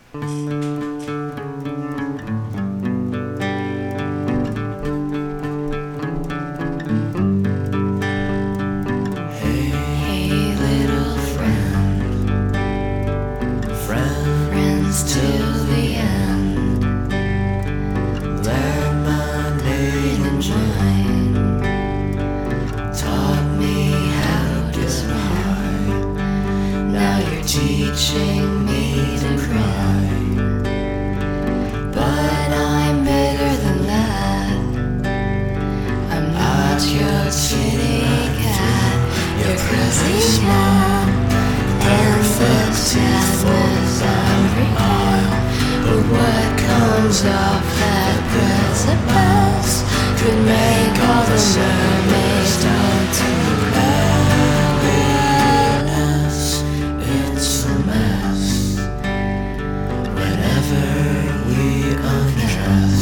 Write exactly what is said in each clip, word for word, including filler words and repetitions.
Till the end, learn my maiden mind, taught me how to cry. Now you're teaching me to cry, but I'm bigger than that. I'm not your kitty cat, your crazy cat, perfect sadness every mile. But what comes off that precipice could make all the mermaids turn to happiness. It's a mess whenever we undress.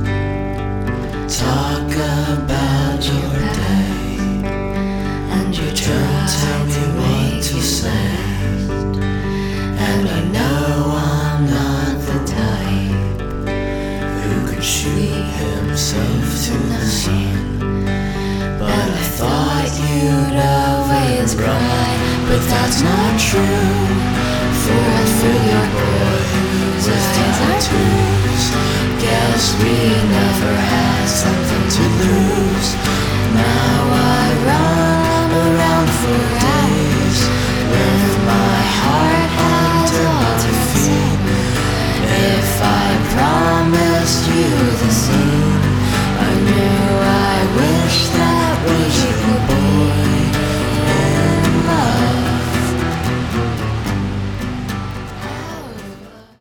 Talk about your day, and you try to tell me what to say. And I know I'm not the type who could shoot himself to the sun. But I thought you'd always cry, but that's not true. For I through your boy whose eyes are blues. Guess we never had something to lose. Now